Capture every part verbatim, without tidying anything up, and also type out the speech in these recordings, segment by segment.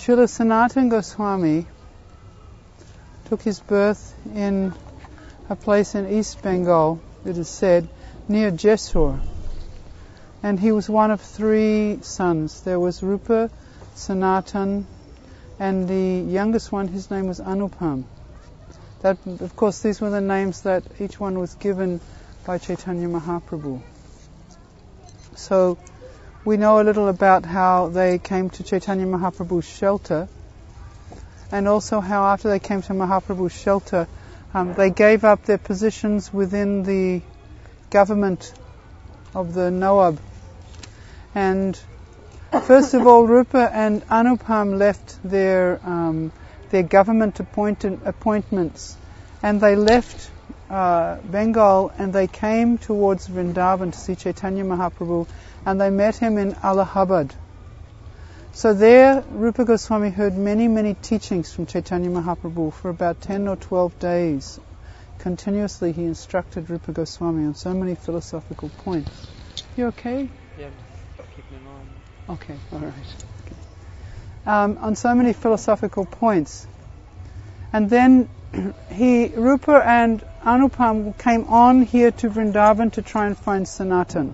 Srila Sanatana Goswami took his birth in a place in East Bengal, it is said, near Jessore. And he was one of three sons. There was Rupa, Sanatan, and the youngest one, his name was Anupam. That, of course, these were the names that each one was given by Chaitanya Mahaprabhu. So we know a little about how they came to Chaitanya Mahaprabhu's shelter, and also how after they came to Mahaprabhu's shelter, um, they gave up their positions within the government of the Nawab. And first of all, Rupa and Anupam left their um, their government appointed appointments, and they left uh, Bengal and they came towards Vrindavan to see Chaitanya Mahaprabhu, and they met him in Allahabad. So there, Rupa Goswami heard many, many teachings from Chaitanya Mahaprabhu for about ten or twelve days. Continuously he instructed Rupa Goswami on so many philosophical points. You okay? Yeah, keep me in mind. Okay, all right. Okay. Um, on so many philosophical points. And then he, Rupa and Anupam came on here to Vrindavan to try and find Sanatan.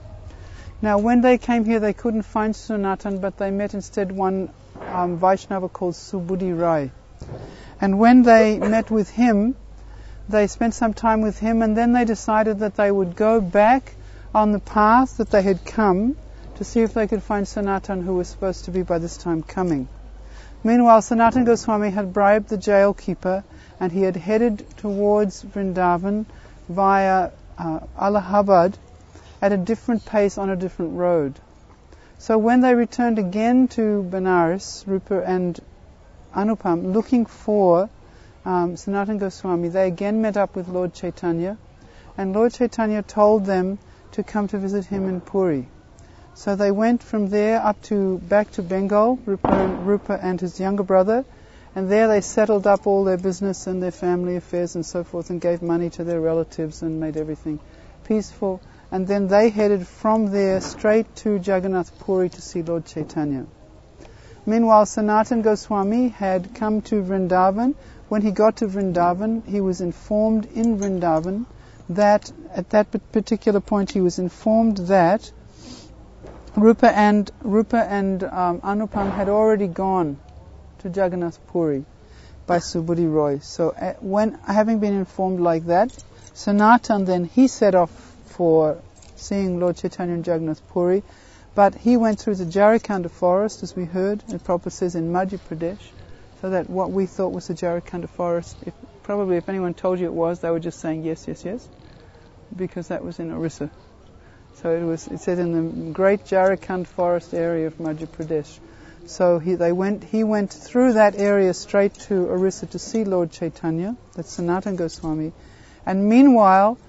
Now, when they came here, they couldn't find Sanatan, but they met instead one um, Vaishnava called Subudhi Rai. And when they met with him, they spent some time with him, and then they decided that they would go back on the path that they had come to see if they could find Sanatan, who was supposed to be by this time coming. Meanwhile, Sanatana Goswami had bribed the jail keeper, and he had headed towards Vrindavan via uh, Allahabad at a different pace on a different road. So when they returned again to Benares, Rupa and Anupam, looking for um, Sanatana Goswami, they again met up with Lord Chaitanya, and Lord Chaitanya told them to come to visit him in Puri. So they went from there up to back to Bengal, Rupa, Rupa and his younger brother, and there they settled up all their business and their family affairs and so forth, and gave money to their relatives and made everything peaceful. And then they headed from there straight to Jagannath Puri to see Lord Chaitanya. Meanwhile, Sanatana Goswami had come to Vrindavan. When he got to Vrindavan, he was informed in Vrindavan that, at that particular point, he was informed that Rupa and Rupa and um, Anupam had already gone to Jagannath Puri by Subudhi Roy. So, uh, when having been informed like that, Sanatan then he set off for seeing Lord Chaitanya in Jagannath Puri, but he went through the Jarikanda forest, as we heard. It Prabhupada says in Madhya Pradesh, so that what we thought was the Jarikanda forest, if, probably if anyone told you it was, they were just saying yes, yes, yes, because that was in Orissa. So it was. It said in the great Jarikand forest area of Madhya Pradesh. So he they went. He went through that area straight to Orissa to see Lord Chaitanya. That's Sanatana Goswami. And meanwhile,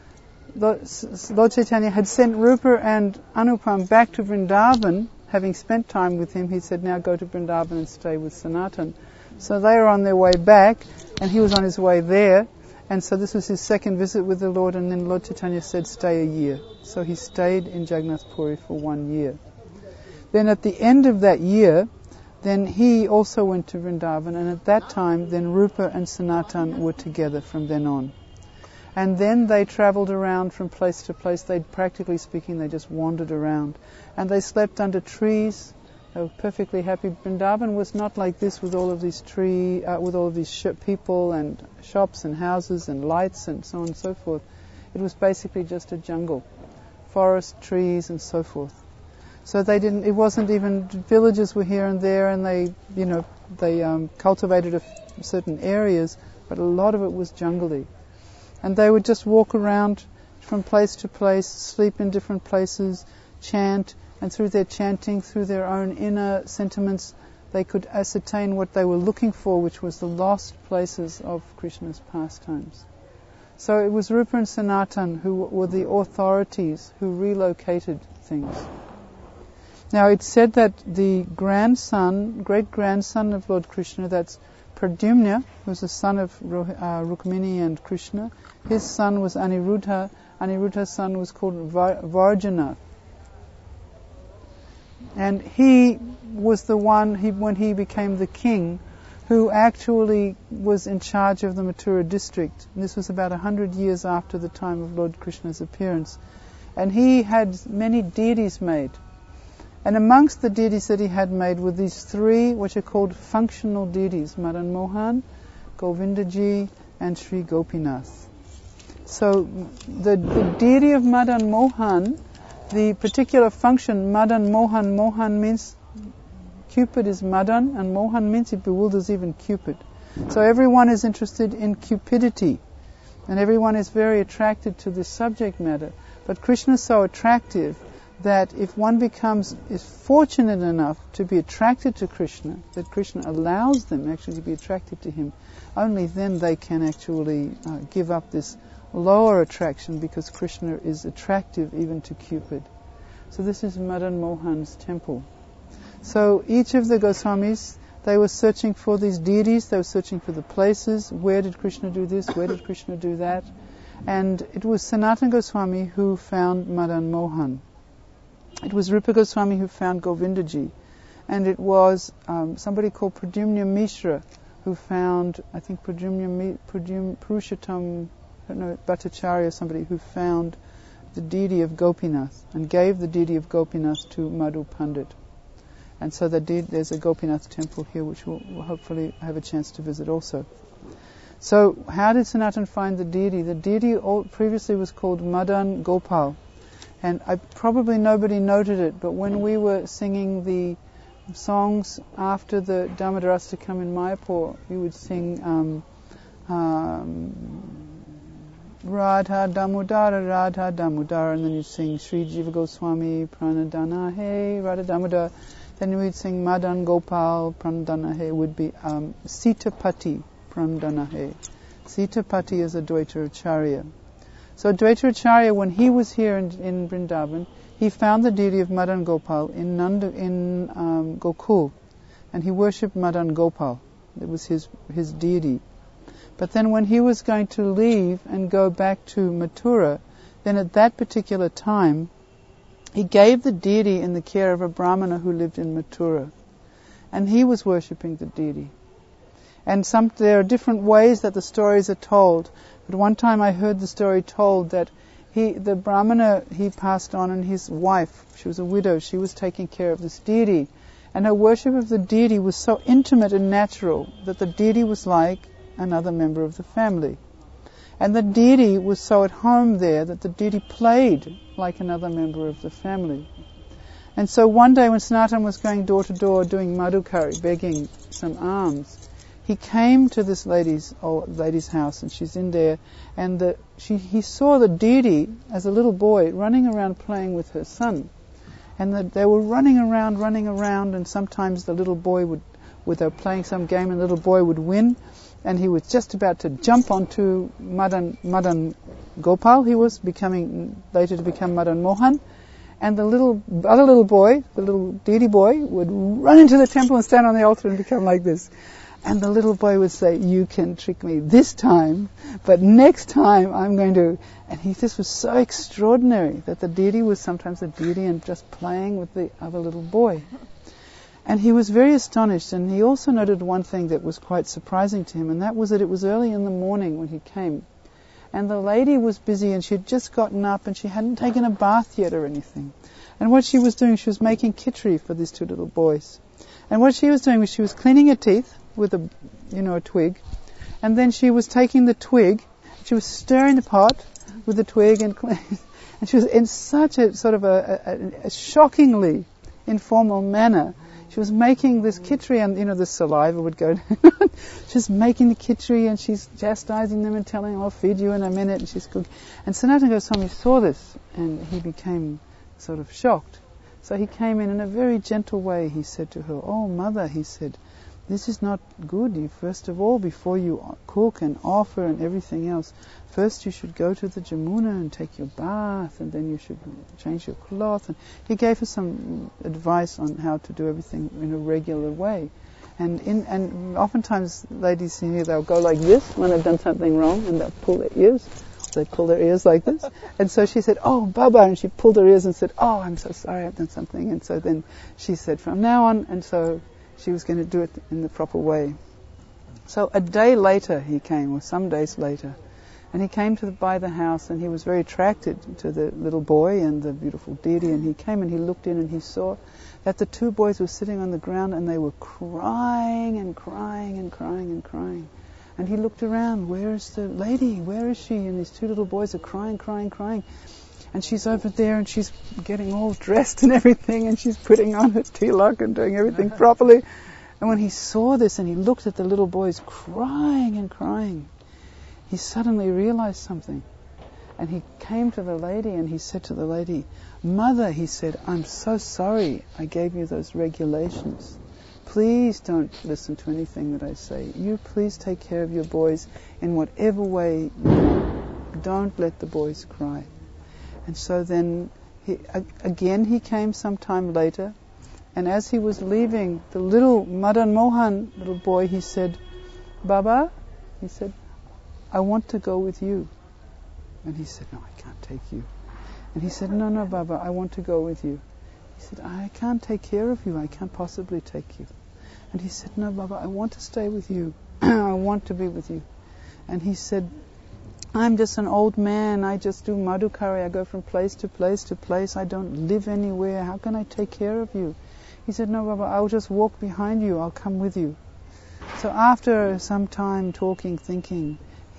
Lord Chaitanya had sent Rupa and Anupam back to Vrindavan, having spent time with him. He said, now go to Vrindavan and stay with Sanatan. So they were on their way back, and he was on his way there. And so this was his second visit with the Lord, and then Lord Chaitanya said, stay a year. So he stayed in Jagannath Puri for one year. Then at the end of that year, then he also went to Vrindavan, and at that time, then Rupa and Sanatan were together from then on. And then they travelled around from place to place. They, practically speaking, they just wandered around. And they slept under trees. They were perfectly happy. Vrindavan was not like this with all of these tree, uh, with all of these sh- people and shops and houses and lights and so on and so forth. It was basically just a jungle, forest, trees, and so forth. So they didn't. It wasn't even villages were here and there, and they, you know, they um, cultivated a f- certain areas, but a lot of it was jungly. And they would just walk around from place to place, sleep in different places, chant, and through their chanting, through their own inner sentiments, they could ascertain what they were looking for, which was the lost places of Krishna's pastimes. So it was Rupa and Sanatan who were the authorities who relocated things. Now it's said that the grandson, great-grandson of Lord Krishna, that's Pradyumna, who was the son of uh, Rukmini and Krishna, his son was Aniruddha. Aniruddha's son was called Var- Varjana. And he was the one, he, when he became the king, who actually was in charge of the Mathura district. And this was about a hundred years after the time of Lord Krishna's appearance. And he had many deities made. And amongst the deities that he had made were these three, which are called functional deities, Madan Mohan, Govindaji, and Sri Gopinath. So the, the deity of Madan Mohan, the particular function, Madan Mohan, Mohan means Cupid is Madan, and Mohan means it bewilders even Cupid. So everyone is interested in cupidity, and everyone is very attracted to this subject matter. But Krishna is so attractive that if one becomes, is fortunate enough to be attracted to Krishna, that Krishna allows them actually to be attracted to him, only then they can actually uh, give up this lower attraction, because Krishna is attractive even to Cupid. So this is Madan Mohan's temple. So each of the Goswamis, they were searching for these deities, they were searching for the places, where did Krishna do this, where did Krishna do that? And it was Sanatana Goswami who found Madan Mohan. It was Rupa Goswami who found Govindaji. And it was um, somebody called Pradyumna Mishra who found, I think Pradyumna, Pradyum, Purushottam, I don't know, Bhattacharya, somebody who found the deity of Gopinath and gave the deity of Gopinath to Madhu Pandit. And so the de- there's a Gopinath temple here which we'll, we'll hopefully have a chance to visit also. So how did Sanatan find the deity? The deity previously was called Madan Gopal. And I, probably nobody noted it, but when we were singing the songs after the Damodarastakam in Mayapur, we would sing um, um, Radha Damodara, Radha Damodara, and then you'd sing Sri Jiva Goswami, Pranadana He, Radha Damodara. Then we'd sing Madan Gopal, Pranadana He, would be um, Sitapati, Pranadana He. Sitapati is a Dvaita Acharya. So Dvaita Acharya, when he was here in, in Vrindavan, he found the deity of Madan Gopal in Nanda, in um, Gokul, and he worshipped Madan Gopal. It was his his deity. But then when he was going to leave and go back to Mathura, then at that particular time, he gave the deity in the care of a Brahmana who lived in Mathura, and he was worshipping the deity. And some there are different ways that the stories are told. But one time I heard the story told that he, the Brahmana, he passed on, and his wife, she was a widow, she was taking care of this deity. And her worship of the deity was so intimate and natural that the deity was like another member of the family. And the deity was so at home there that the deity played like another member of the family. And so one day when Sanatan was going door to door doing madhukari, begging some alms, he came to this lady's old lady's house, and she's in there, and the, she, he saw the deity as a little boy running around playing with her son, and the, they were running around, running around, and sometimes the little boy would, with her playing some game, and the little boy would win, and he was just about to jump onto Madan Madan Gopal. He was becoming later to become Madan Mohan, and the little other little boy, the little deity boy, would run into the temple and stand on the altar and become like this. And the little boy would say, "You can trick me this time, but next time I'm going to..." And he, this was so extraordinary that the deity was sometimes the deity and just playing with the other little boy. And he was very astonished, and he also noted one thing that was quite surprising to him, and that was that it was early in the morning when he came. And the lady was busy, and she had just gotten up, and she hadn't taken a bath yet or anything. And what she was doing, she was making khichdi for these two little boys. And what she was doing was she was cleaning her teeth with a, you know, a twig, and then she was taking the twig, she was stirring the pot with the twig, and and she was in such a sort of a, a, a shockingly informal manner. She was making this khichdi, and you know the saliva would go down. She's making the khichdi, and she's chastising them and telling them, "I'll feed you in a minute," and she's cooking. And Sanatana Goswami saw this, and he became sort of shocked. So he came in in a very gentle way. He said to her, "Oh, mother," he said, "this is not good. You, first of all, before you cook and offer and everything else, first you should go to the Jamuna and take your bath, and then you should change your cloth." And he gave her some advice on how to do everything in a regular way. And in, and oftentimes ladies here, they'll go like this when they've done something wrong, and they'll pull their ears. they pull their ears like this. And so she said, "Oh, Baba," and she pulled her ears and said, "Oh, I'm so sorry, I've done something." And so then she said, "From now on," and so she was going to do it in the proper way. So a day later he came, or some days later, and he came to the, by the house, and he was very attracted to the little boy and the beautiful deity, and he came and he looked in and he saw that the two boys were sitting on the ground and they were crying and crying and crying and crying. And he looked around, "Where is the lady? Where is she?" And these two little boys are crying, crying, crying. And she's over there and she's getting all dressed and everything, and she's putting on her tilak and doing everything properly. And when he saw this and he looked at the little boys crying and crying, he suddenly realized something. And he came to the lady and he said to the lady, "Mother," he said, "I'm so sorry I gave you those regulations. Please don't listen to anything that I say. You please take care of your boys in whatever way you want. Don't let the boys cry." And so then, he, again he came some time later, and as he was leaving, the little Madan Mohan, little boy, he said, "Baba," he said, "I want to go with you." And he said, "No, I can't take you." And he said, "No, no, Baba, I want to go with you." He said, "I can't take care of you. I can't possibly take you." And he said, "No, Baba, I want to stay with you. I want to be with you." And he said, "I'm just an old man. I just do madhukari. I go from place to place to place. I don't live anywhere. How can I take care of you?" He said, "No, Baba, I'll just walk behind you. I'll come with you." So after some time talking, thinking,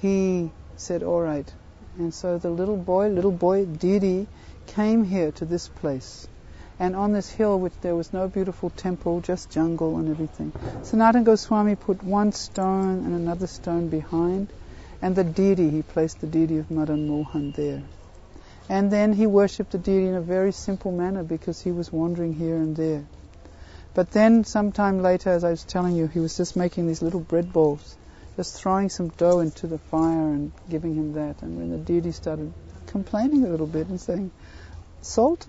he said, "All right." And so the little boy, little boy Didi, came here to this place. And on this hill, which there was no beautiful temple, just jungle and everything, Sanatana Goswami put one stone and another stone behind, and the deity, he placed the deity of Madan Mohan there. And then he worshipped the deity in a very simple manner because he was wandering here and there. But then sometime later, as I was telling you, he was just making these little bread balls, just throwing some dough into the fire and giving him that. And when the deity started complaining a little bit and saying, "Salt?"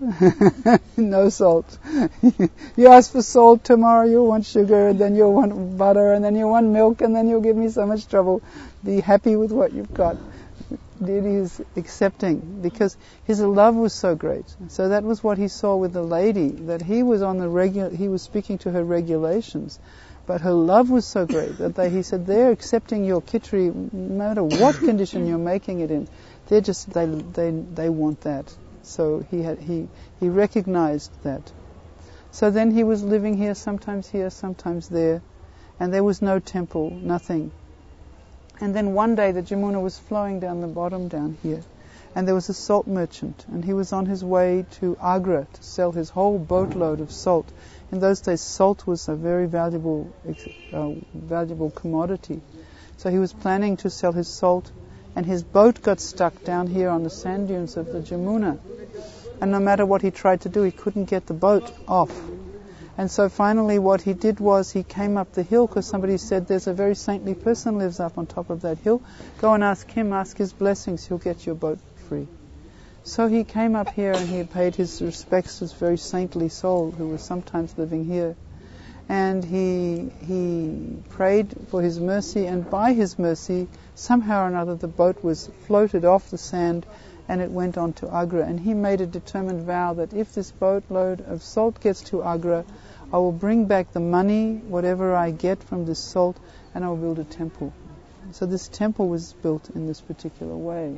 "No salt." "You ask for salt, tomorrow you'll want sugar, and then you'll want butter, and then you'll want milk, and then you'll give me so much trouble. Be happy with what you've got." Deity is accepting because his love was so great. So that was what he saw with the lady, that he was on the regu- he was speaking to her regulations, but her love was so great that they, he said, they're accepting your kitri no matter what condition you're making it in. They're just they they they want that. So he had he he recognized that. So then he was living here, sometimes here, sometimes there, and there was no temple, nothing. And then one day the Jamuna was flowing down the bottom down here, and there was a salt merchant, and he was on his way to Agra to sell his whole boatload of salt. In those days, salt was a very valuable, uh, valuable commodity. So he was planning to sell his salt, and his boat got stuck down here on the sand dunes of the Jamuna. And no matter what he tried to do, he couldn't get the boat off. And so finally what he did was he came up the hill because somebody said there's a very saintly person lives up on top of that hill. Go and ask him, ask his blessings, he'll get your boat free. So he came up here and he paid his respects to this very saintly soul who was sometimes living here. And he he prayed for his mercy, and by his mercy, somehow or another, the boat was floated off the sand and it went on to Agra. And he made a determined vow that if this boatload of salt gets to Agra, I will bring back the money, whatever I get from this salt, and I will build a temple. So this temple was built in this particular way.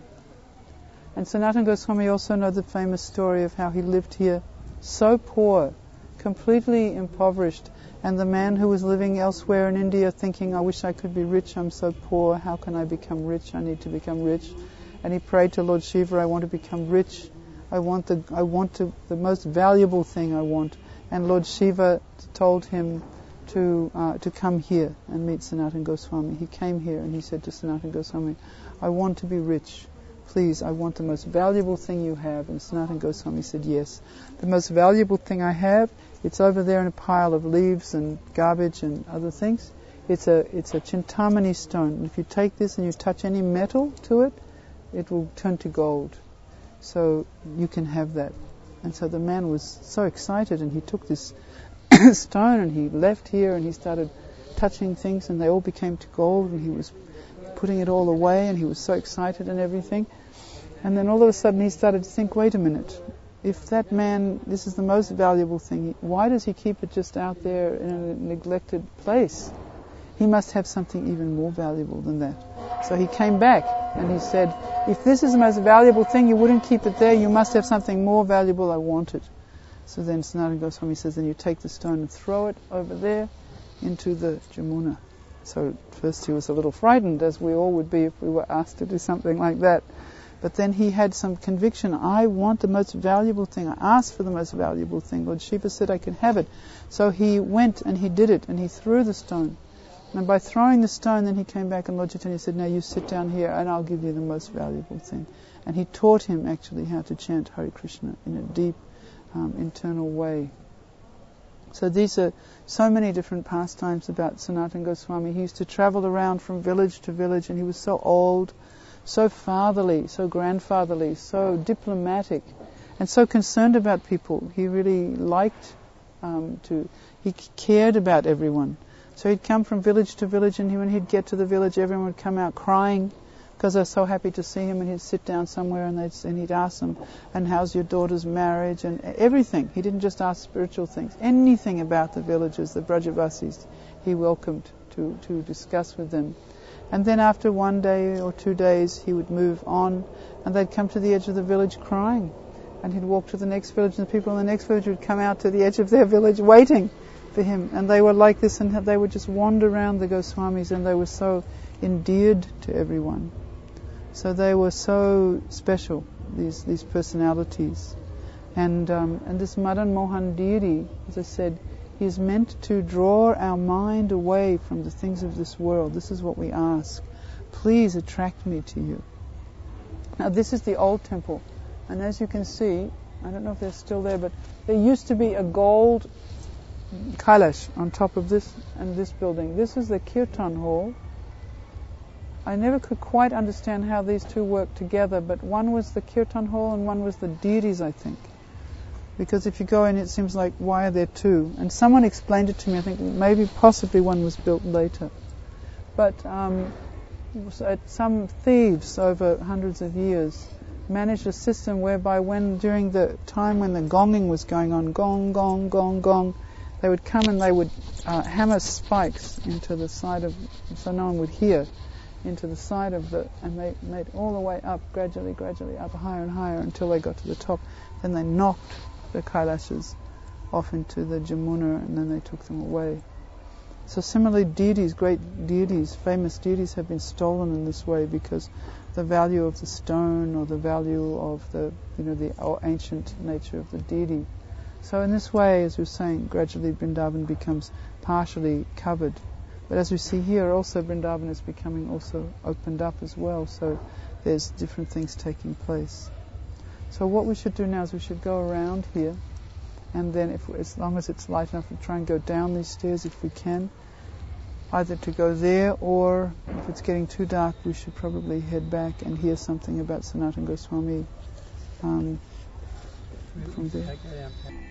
And Sanatana Goswami also knows the famous story of how he lived here so poor, completely impoverished, and the man who was living elsewhere in India thinking, I wish I could be rich, I'm so poor, how can I become rich? I need to become rich. And he prayed to Lord Shiva, I want to become rich. I want the I want to, the most valuable thing I want. And Lord Shiva told him to uh, to come here and meet Sanatana Goswami. He came here and he said to Sanatana Goswami, I want to be rich. Please, I want the most valuable thing you have. And Sanatana Goswami said, yes. The most valuable thing I have, it's over there in a pile of leaves and garbage and other things. It's a it's a Chintamani stone. And if you take this and you touch any metal to it, it will turn to gold. So you can have that. And so the man was so excited, and he took this stone and he left here and he started touching things, and they all became to gold, and he was putting it all away, and he was so excited and everything. And then all of a sudden he started to think, wait a minute, if that man, this is the most valuable thing, why does he keep it just out there in a neglected place? He must have something even more valuable than that. So he came back and he said, if this is the most valuable thing, you wouldn't keep it there, you must have something more valuable, I want it. So then Sanatana Goswami says, then you take the stone and throw it over there into the Jamuna. So at first he was a little frightened, as we all would be if we were asked to do something like that. But then he had some conviction, I want the most valuable thing. I asked for the most valuable thing. Lord Shiva said I can have it. So he went and he did it, and he threw the stone. And by throwing the stone, then he came back, and Lord Chaitanya said, now you sit down here and I'll give you the most valuable thing. And he taught him actually how to chant Hare Krishna in a deep, um, internal way. So these are so many different pastimes about Sanatana Goswami. He used to travel around from village to village, and he was so old, so fatherly, so grandfatherly, so diplomatic, and so concerned about people. He really liked um, to, he cared about everyone. So he'd come from village to village, and he, when he'd get to the village, everyone would come out crying because they're so happy to see him, and he'd sit down somewhere and, they'd, and he'd ask them, and how's your daughter's marriage, and everything. He didn't just ask spiritual things. Anything about the villagers, the Brajavasis, he welcomed to, to discuss with them. And then after one day or two days, he would move on, and they'd come to the edge of the village crying. And he'd walk to the next village, and the people in the next village would come out to the edge of their village waiting for him. And they were like this, and they would just wander around the Goswamis, and they were so endeared to everyone. So they were so special, these these personalities. And um, and this Madan Mohan deity, as I said, he is meant to draw our mind away from the things of this world. This is what we ask. Please attract me to you. Now this is the old temple. And as you can see, I don't know if they're still there, but there used to be a gold Kailash on top of this and this building. This is the Kirtan hall. I never could quite understand how these two worked together, but one was the Kirtan hall and one was the deities, I think. Because if you go in, it seems like, why are there two? And someone explained it to me. I think maybe possibly one was built later. But um, some thieves over hundreds of years managed a system whereby when during the time when the gonging was going on, gong, gong, gong, gong, they would come and they would uh, hammer spikes into the side of, so no one would hear, into the side of the, and they made all the way up, gradually, gradually up, higher and higher until they got to the top. Then they knocked the Kailashes off into the Jamuna, and then they took them away. So similarly, deities, great deities, famous deities have been stolen in this way because the value of the stone or the value of the, you know, the ancient nature of the deity. So in this way, as we were saying, gradually Vrindavan becomes partially covered. But as we see here, also Vrindavan is becoming also opened up as well. So there's different things taking place. So what we should do now is we should go around here, and then if, as long as it's light enough, we'll try and go down these stairs if we can, either to go there, or if it's getting too dark, we should probably head back and hear something about Sanatana Goswami um, from there.